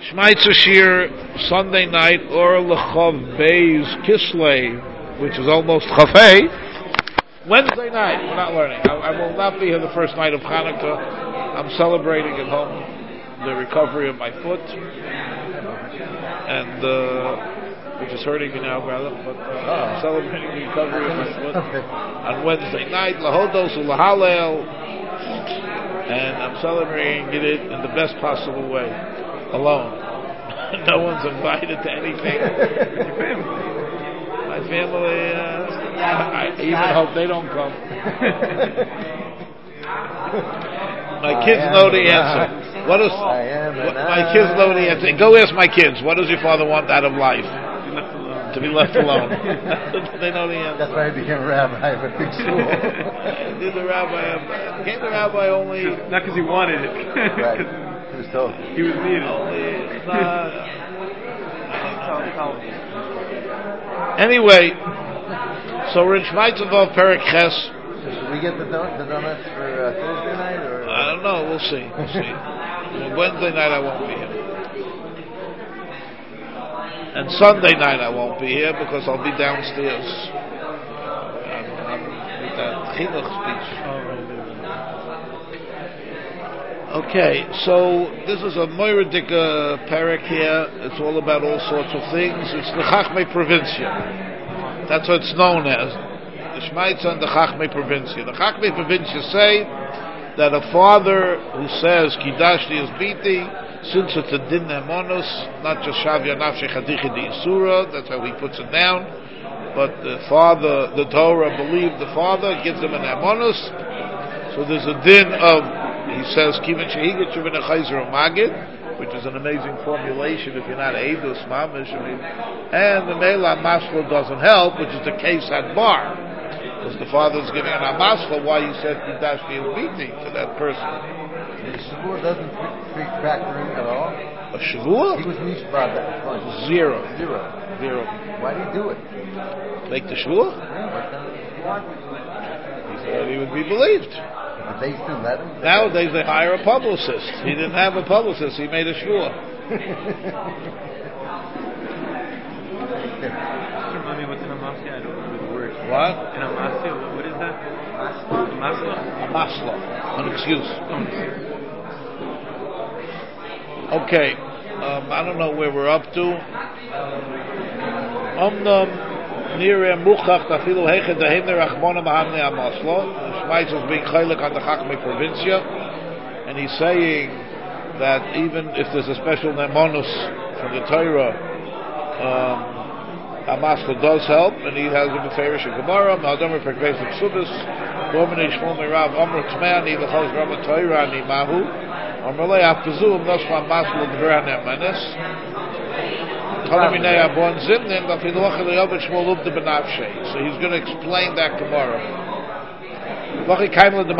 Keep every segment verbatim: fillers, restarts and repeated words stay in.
Shmaitzer Shir, Sunday night, or L'chav Beis Kisley, which is almost Chafei. Wednesday night, we're not learning. I, I will not be here the first night of Hanukkah. I'm celebrating at home the recovery of my foot, and uh, which is hurting me now, rather. But uh, I'm celebrating the recovery of my foot on Wednesday night. Lahodos u'lahalel, and I'm celebrating it in the best possible way. Alone. No one's invited to anything. Your family. My family, uh, I even hope they don't come. My kids know the answer. What is, what, my kids know the answer. Go ask my kids, what does your father want out of life? To be left alone. They know the answer. That's why he became a rabbi of a big school. Did the rabbi, became the rabbi only... Not because he wanted it. Right. He was told. He was needed. Anyway, so we're in Shmaitzavov Perek Ches. Should we get the, don- the donuts for uh, Thursday night? Or? I don't know. We'll see. We'll see. Wednesday night I won't be here. And Sunday night I won't be here because I'll be downstairs. I'm, I'm with that chinuch speech. Okay, so this is a Moiridik uh, parak here. It's all about all sorts of things. It's the Chachmei Provincia. That's what it's known as. The Shmaitza and the Chachmei Provincia. The Chachmei Provincia say that a father who says Kidashti is Biti, since it's a Din Nemonos, not just Shavya Nafshe Chadichi Di Isura, that's how he puts it down, but the father, the Torah believed the father, gives him an Nemonos, so there's a Din of, he says, Kivin Shehigat Shuvin Echayzer Magid, which is an amazing formulation if you're not Eidus Mamish. I mean, and the Mela Masla doesn't help, which is the case at bar. Because the father's giving an Amasla why he said Kidashti is Biti to that person. The Shavua doesn't factor in at all? A Shavua? He was Nishbad that was Zero. Zero. Zero. Why did he do it? Make the Shavua? He said he would be believed. But they still let him? Nowadays they hire a publicist. He didn't have a publicist. He made a shvua. Remind me what's an amasya? I don't remember the word. What? An amasya? What is that? Masla. Masla. Masla. An excuse. Okay. Um, I don't know where we're up to. Omnam nireh muchach tafilu hechet dahem nerachmona mahamne amasla. Shmaitz is being chaylik on the Chachmei Provincia, and he's saying that even if there's a special nemonus from the Torah, um, Amasla does help, and he has a beferish Gemara, Maldomer Perkveis of Subis, Woman Ishmol Mirav, Omer Tmeani, Lechos Rama Torah, Ni Mahu, Omerlei Afkazum, Nosma Amasla Dvera Nemanes, Kalaminei Abon Zimnin, Bafiluach Eliyavet Shmol Ubde Benavshe. So he's going to explain that Gemara. Now, so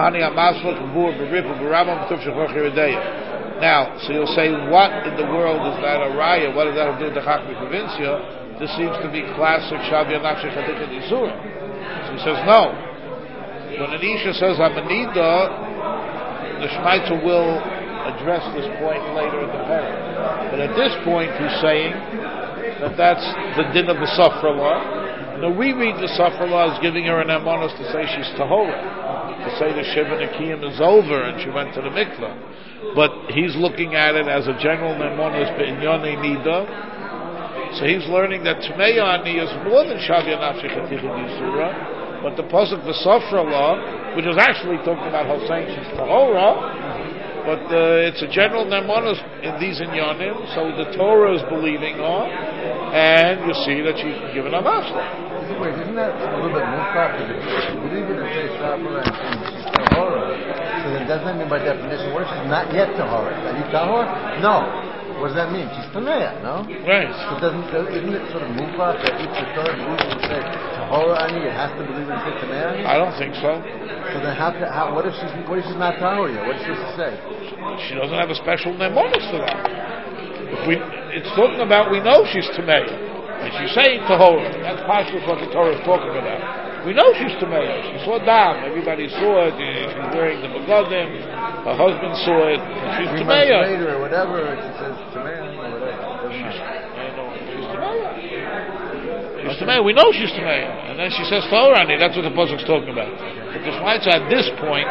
you'll say, what in the world is that a raya? What does that have to do with the Chachmei Provincia? This seems to be classic Shavya Nafshe Chadicha D'Isura. So he says, no. When an Isha says Amanida, the Shmaitzer will address this point later in the parak. But at this point, he's saying that that's the din of the Safra law. Now we read the Safra law as giving her an amonos to say she's tahora, to say the Shiva Nikiyim is over and she went to the mikvah. But he's looking at it as a general amonos b'inyonei nida. So he's learning that Tmei Ani is more than Shavya Nafshe Chaticha D'Isura, but the pasuk the Safra law, which is actually talking about her saying she's tahora, but uh, it's a general amonos in these inyonim. So the Torah is believing on, and you see that she's given a masla. Wait, isn't that a little bit more popular? If you believe in the say Safra and she's tahora, so then doesn't that mean by definition, what if she's not yet tahora? Are you tahor? No. What does that mean? She's tameya, no? Right. So doesn't isn't it sort of mufach that if the Torah believes in say tahora ani, it has to believe in say tameya ani? I don't think so. So then how, how what if she's what if she's not tahor yet? What is she supposed to say? She doesn't have a special nemonos for that. If we, it's talking about we know she's tameya. And she's saying tahora. That's partially what the Torah is talking about. We know she's Tameya. She saw Dam. Everybody saw it. She's wearing the Begadim. Her husband saw it. She's Three months Tameya. later or whatever, she says Tameya or whatever. Doesn't She's, matter. I know. She's Tameya. She's Tameya. We know she's Tameya. And then she says Taorani. That's what the Pasuk's talking about. But the Shmaitza at this point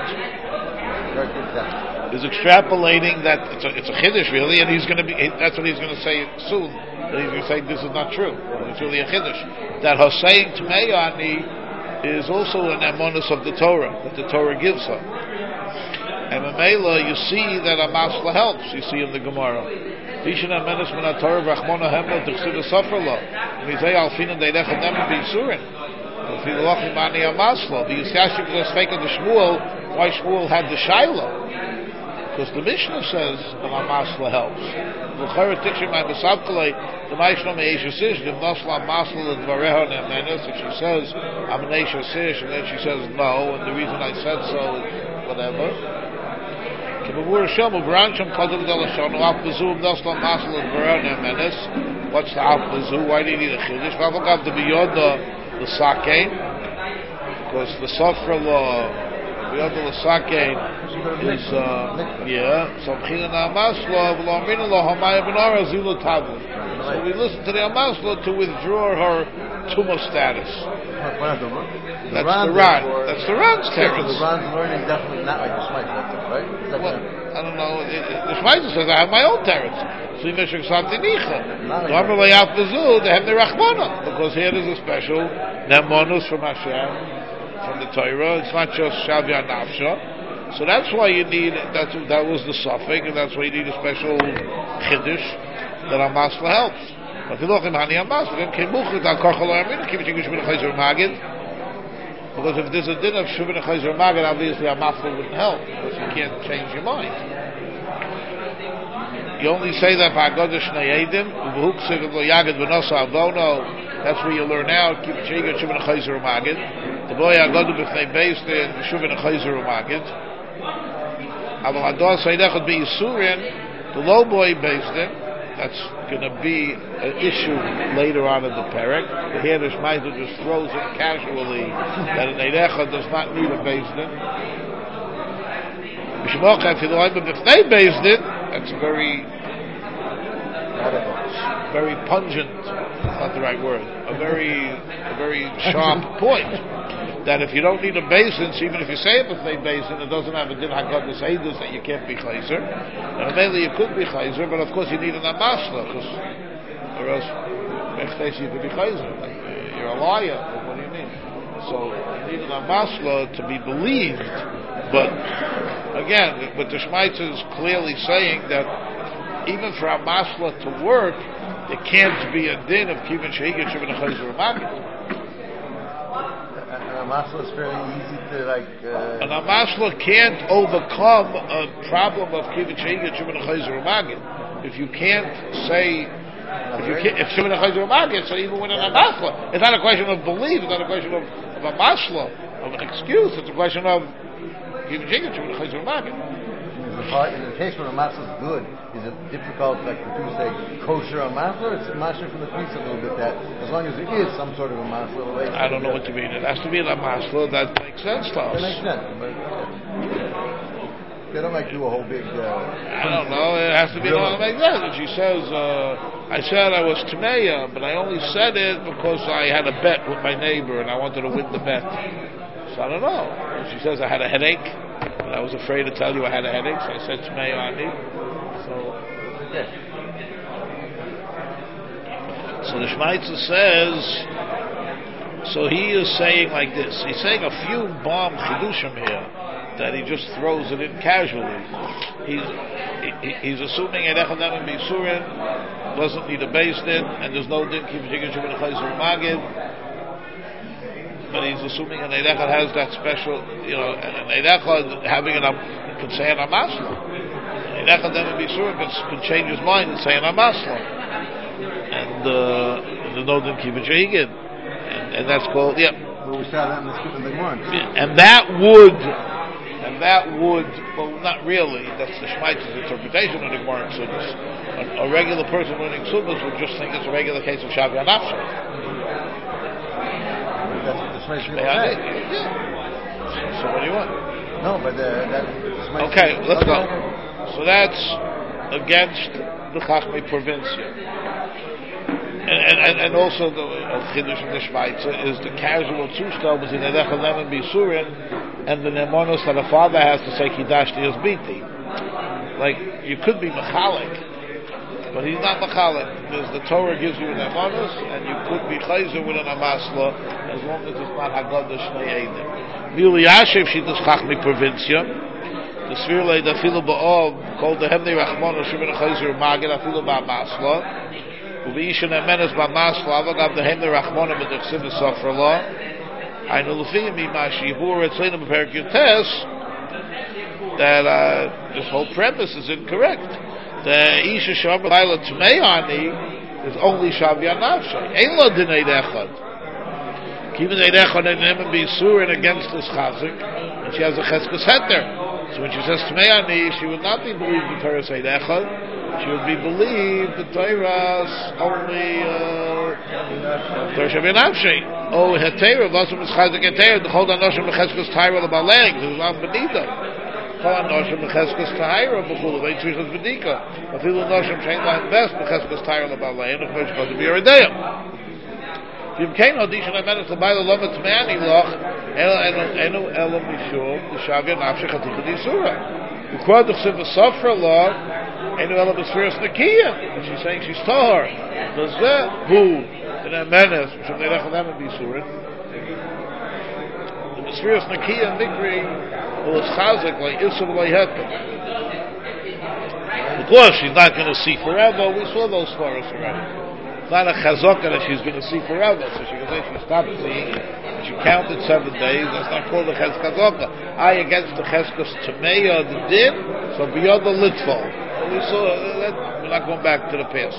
is extrapolating that it's a, it's a Chiddush really, and he's going to be, that's what he's going to say soon. That he's going to say this is not true. It's really a Chiddush. That her saying Tameya is also an emunus of the Torah, that the Torah gives her. And Mamela, you see that a masla helps, you see in the Gemara. Vishan emunus min ha-Torah v'achmona hemla d'chsiv ha-sofar lo. Mizay alfinan deidechet nemen b'yisurin. V'filolachim mani ha-masla. V'yisyashim v'zasfeik of the Shmuel, why Shmuel had the Shiloh. Because the Mishnah says that a masla helps. V'chara tikshim my besavkalei, the Maishno me'esha sish, the masla masla l'dvareha ne'menes, if she says, I'm an esha sish, and then she says no, and the reason I said so is whatever. Kibavur Hashem, Uvrancham Kadam Delashon, Al Pazum, Nasla masla l'dvareha ne'menes. What's the Al Pazum? Why do you need a chiddush? V'avagav the biyoda, the sakein, because the Sofra law, Biyoda l'sakein, is, uh, yeah, so we listen to the Amasla to withdraw her Tumah status. That's the Ran. That's the Ran's teretz. So the Ran's learning definitely not like the Shmaitz, that's it, right? That well, I don't know. It, it, the Shmaitz says I have my own teretz. So you mentioned something nicha. Because here there's a special Nemonus from Hashem, from the Torah. It's not just Shavya Nafsha. So that's why you need, that's, that was the suffix, and that's why you need a special chiddush that a masla helps. But if you look at Hani Amasla, then Kemuchit al Korchal Amin, Kivich English Shuvin Chayzer Magid. Because if there's a din of Shuvin Chayzer Magid, obviously a masla wouldn't help, because you can't change your mind. You only say that by Godesh Nayedim, Uvuksiv Lo Yagid V'nosa Avono, that's where you learn now, Kivich English Shuvin Chayzer Magid. The boy Agodu B'fnei Beis Din, Shuvin Chayzer Magid. The low boy based in, that's going to be an issue later on in the parak. The here the Shmaita just throws it casually that an Eirecha does not need a based in. Based in, that's very very pungent, not the right word, a very a very sharp point. That if you don't need a basin, so even if you say a b'fnei basin, it doesn't have a din haggadas eidus that you can't be chayzer. And mainly you could be chayzer, but of course you need an amasla, because or else you could be chayzer. Like, you're a liar. Like, what do you mean? So you need an amasla to be believed. But again, but the Shmaitza is clearly saying that even for a masla to work, it can't be a din of kivin sheigit shuvin chayzer magid. An amasla is fairly easy to like. Uh, An amasla can't overcome a problem of kivin sheigit shuvin chayzer magid. If you can't say, if you can't, if shuvin chayzer magid, so even with an amasla, it's not a question of belief. It's not a question of, of a masla, of an excuse. It's a question of kivin sheigit shuvin chayzer magid. In the case where a masla is good, is it difficult, like the two say, kosher a masla, or it's masha from the piece a little bit that, as long as there is some sort of a masla. I don't know what you mean. It has to be a masla that makes sense to us. That makes sense, but they don't like do a whole big. Uh, I don't know. It has to be one that makes sense. And she says, uh, I said I was Tameya, but I only said it because I had a bet with my neighbor and I wanted to win the bet. So I don't know. And she says I had a headache. I was afraid to tell you I had a headache, so I said Tmei Ani. So, yeah. So the Shmaitza says, so he is saying like this. He's saying a few bomb chidushim here that he just throws it in casually. He's he, he's assuming Erechem and Bisurin doesn't need a base din, and there's no din kivin sheigit shuvin chayzer magid. But he's assuming an Eirechad has that special, you know, an Eirechad having an, can say an Amasla. An Eirechad then would be sure can, can change his mind and say an Amasla. And, uh, the Nodin Kivin Sheigit. And that's called, yeah. Well, we saw that in the Skip and the Gemara. And that would, and that would, well, not really, that's the Shmaitza's interpretation of the Gemara in Subas. A, a regular person learning Subas would just think it's a regular case of Shavya Nafsha. That's what the Shmei Shmei Ani. Yeah. So what do you want? No, but uh, that. Shmei Okay, Shmei- let's okay. go. So that's against the Chachmei Provincia. And, and, and, and also the Chiddush in the Schweitzer is the casual two-stel between Erecha Lem and Bisurin and the Nemonos that a father has to say Kidashti as Biti. Like, you could be Mechalik, but he's not Mechalik. There's the Torah gives you an Nemonos, and you could be Chayzer with an Amasla as long as it's not Haggadah Shnei Eidim. Mili Yashev Shiddush Chachmei Provincia. The Svirle the Filu Ba'ov called the Hemnei Rachmona Shibin Chayzer Magid Afilu Ba'amasla. Uvishan Emenes B'Masla Avagav the Hemnei Rachmona B'Dechsiv Sofra Law. I know Lufiyim Imashi Hur Etzleinu B'Perik Yutes that uh, this whole premise is incorrect. The Isha Shabbat Laila Tmei is only Shavya Nafshay. Ein Lo Dinei Dechad. Even Dinei Dechad and Him and B'Yisur and against this Chazik, and she has a Cheskes Heter. So when she says Tmei Ani, she would not be believed the Torah say Dechad. She would be believed the Torah's only Torah Shavya Nafshay. Oh, Hetera, Vasum is Chazik Hetera, the Chol Anoshim B'Cheskes Taira L'Baleg, this is on Benida. Chol Anoshim B'Cheskes Taira B'Chul, V'Eit Tzrichas B'Dika. Afilu Anoshim Shein Lahem Best B'Cheskes Taira L'Baleg, and Chol Shkot B'Yer Adeyam. V'Yimkein Odishan Amenes L'Bayla Loma T'meani Loch, Enu Elam Mishum, the Shavya Nafshay Chatikha D'Yisura. U'Kod D'Chsiv V'Sofra Loch, Enu Elam B'Sfiras Nekiya, and she's saying she's Tahar. Does that, who, in Amenes, Mishum Neirech Alem and B'Yisurin, the B'Sfiras Nekiya and Mikri, will is Chazik, like Isur L'Heter. Of course, she's not going to see forever. We saw those stories already. It's not a chazaka that she's going to see forever. So she can say she stopped seeing, and she counted seven days. That's not called a chazaka. I against the cheskas Tameya the din, so beyond the litful. So we saw that. We're not going back to the past.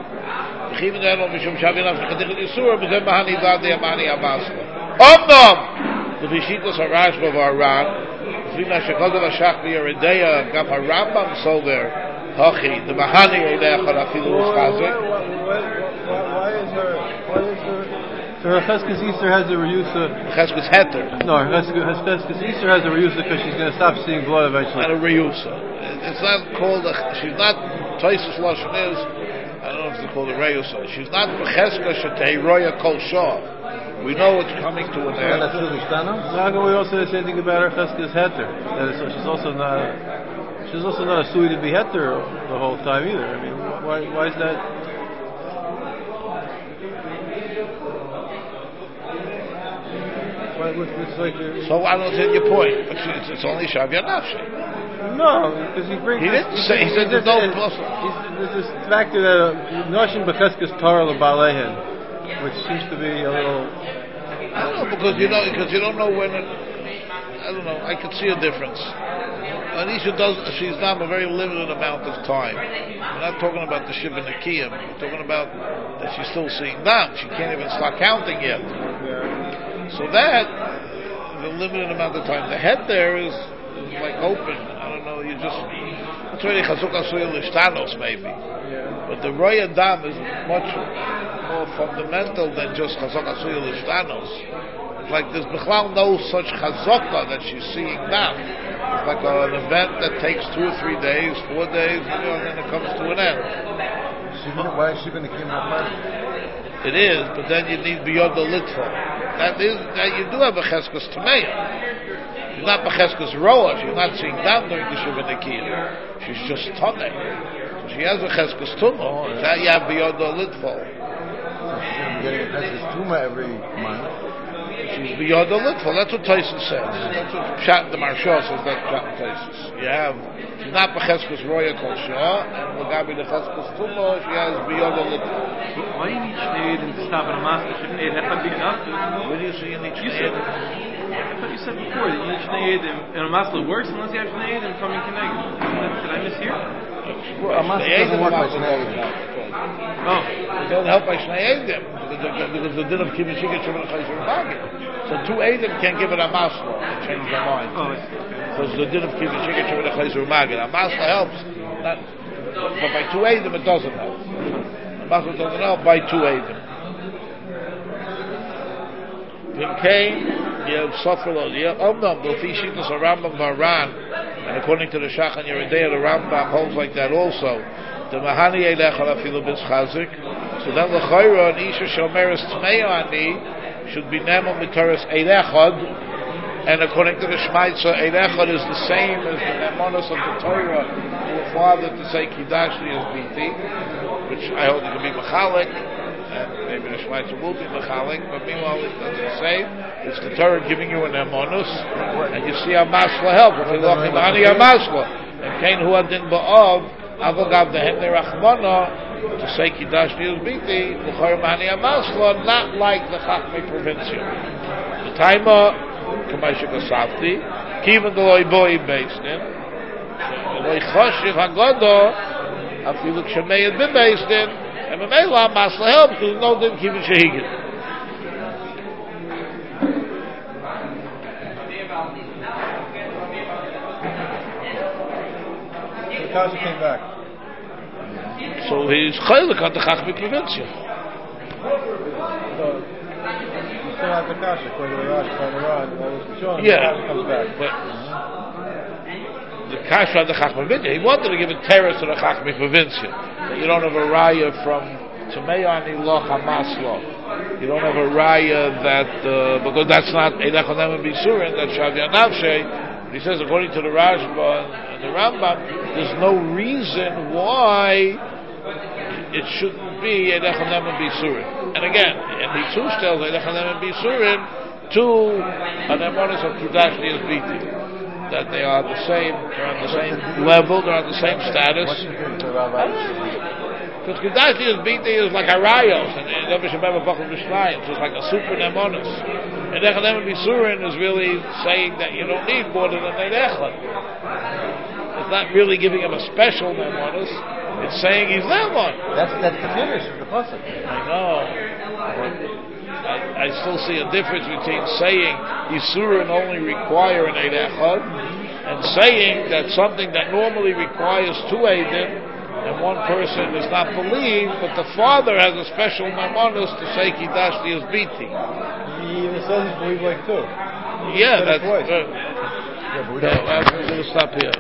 Omnom the Vishitas Harash Bavaran, Fina Shekodav Ashach B'Yeredeya, Gam Harambam Sover. Hachi, the Mahani Eidech Harafilu Chazik. Why is her? Why is her? So her Cheskes Easter has a reusa. Cheskes Heter. No, her Cheskes Easter has a reusa because she's going to stop seeing blood eventually. Not a reusa. It's not called a. She's not. Taisus Lashon is. I don't know if it's called a reusa. She's not Cheskes Sheteiroya Kol Shah. We know it's coming to an end. How can we also say the same thing about her Cheskes Heter? That is, she's also not. She's also not a sui to be heter the whole time either. I mean, why? Why is that? Why, it's like a, so I don't see your point. But it's, it's only Shavya Nafshay. No, because he brings. He didn't say. He said there's no possible. There's this factor that Noshim B'Cheskes Torah L'Balehen, which seems to be a little. I don't know because you know because you don't know when. It, I don't know. I could see a difference. Anisha does. She's not a very limited amount of time. We're not talking about the Shiva Nekiyim. We're talking about that she's still seeing Dam. She can't even start counting yet. Yeah. So that the limited amount of time. The head there is, is like open. I don't know. You just that's really Chazuk Asuya Lishtanos maybe. Yeah. But the Roya Dam is much more fundamental than just Chazuk Asuya Lishtanos. It's like there's Bechlal no such Chazaka that she's seeing Dam. It's like an event that takes two or three days, four days, you know, and then it comes to an end. Why is she going to keep my part? It is, but then you need beyond the litful. That is, that you do have a cheskes tameya. She's not a cheskes roa. She's not seeing Dam during the Shiva Nekiya. She's just toneh. So she has a cheskes tumah. Oh, yeah. That you have beyond the litful. So she's going to be getting a cheskes tuma every month. She's beyond the litful. That's what Tyson says. That's what Pshat the Marsha says. That's Pshat and Tyson. You have, she's not B'cheskes Roya Kol Shah, and L'gabi the Cheskes Tumah, she has beyond the litful. Why do you need Shnei Edim to stop at a master? Shouldn't Eid Echad be enough? Where do you see you need You Shnei said, Edim? I thought you said before that you need Shnei Edim, and a master works unless you have Shnei Edim coming connected. Did I mishear? Well, a master doesn't work by Shnei Edim. Oh. It doesn't help by Shnei Edim, because the din of Kibbutz Shikah Shuvah Chayzer Magid. So two Edim can't give it a masla and change their mind. Oh, I see. Because the din of Kibbutz Shikah Shuvah Chayzer Magid. A masla helps, not, but by two Edim it doesn't help. A masla doesn't help by two Edim. V'imkein, you have Sofrelo, you have Omnam, L'fi Shitas Rambam Baran, and according to the Shachan Yeridei, the Rambam holds like that also. The Mahani Eilecha Afilu B'Schazik. So then L'chayra, an Isha Shomeres Tmei Ani, should be Nemo Mitaris Eilechad, and according to the Shmaitza, Eilechad is the same as the Nemonos of the Torah to a father to say Kidashli as Biti, which I hold it to be Machalik, and maybe the Shmaitza will be Machalik, but meanwhile it doesn't say. It's the Torah giving you an Nemonos, and you see a Masla help. If you look in the Ani Masla, and Kain Hu Adin Ba'ov, Avogav the Hemne Rachmana, to say Kiddush Niyuz Biti, L'chor Mani Amasla, not like the Chachmei Provincia. The Taima, K'may Shekasafti, Kivan D'loi Boi Beisnin, L'oi Choshiv HaGodo, Afilu K'shemei Ed Bin Beisnin, and Memela Amasla helps, because no din Kivan Shehigin. So Kasha came back. So he's chaylik on the Chachmei Provincia. So, you still have the Kasha, according to the Rashi, by the Rod, and all this Rishon, Yeah, the Kasha comes back. but the Kasha on the Chachmei Provincia, he wanted to give a terrace to the Chachmei Provincia. That you don't have a raya from Tumei Ani Lo Hamas Lo. You don't have a raya that, uh, because that's not Eilech Onem and Bisurin, that's Shavya Navshe. He says, according to the Rashba and the Rambam, there's no reason why it shouldn't be Eilech Onem and Bisurin. And again, and he too tells Eilech Onem and Bisurin to an Emonis of Kiddush Niyuz Biti, that they are the same, they're on the same level, they're on the same status. Because Kiddush Niyuz Biti is like a rayos, and Rebbe Shemem Bachel B'Shlayim, so it's like a super Nemonis. And Eilech Onem and Bisurin is really saying that you don't need more than an Eilech. It's not really giving him a special Nemonis. It's saying he's Nemon. That's that's the finish of the pasuk. I know. I, I still see a difference between saying Yisurin only require an Eid Echad and saying that something that normally requires two Eidim and one person is not believed, but the father has a special Mamonus to say Kiddush Niyuz Biti. He even says he's believed like two. Yeah, He said it that's twice. good. Yeah, but we Yeah, don't. well, I'm going to stop here.